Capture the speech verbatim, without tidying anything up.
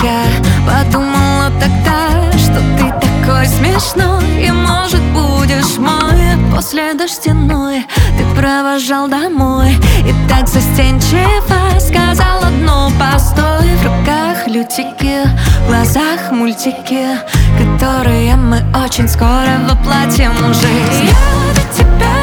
я подумала тогда, что ты такой смешной, и, может, будешь мой после дождяной. Ты провожал домой и так застенчиво сказал одно: постой. В руках лютики, в глазах мультики, которые мы очень скоро воплотим в жизнь. Я ведь тебя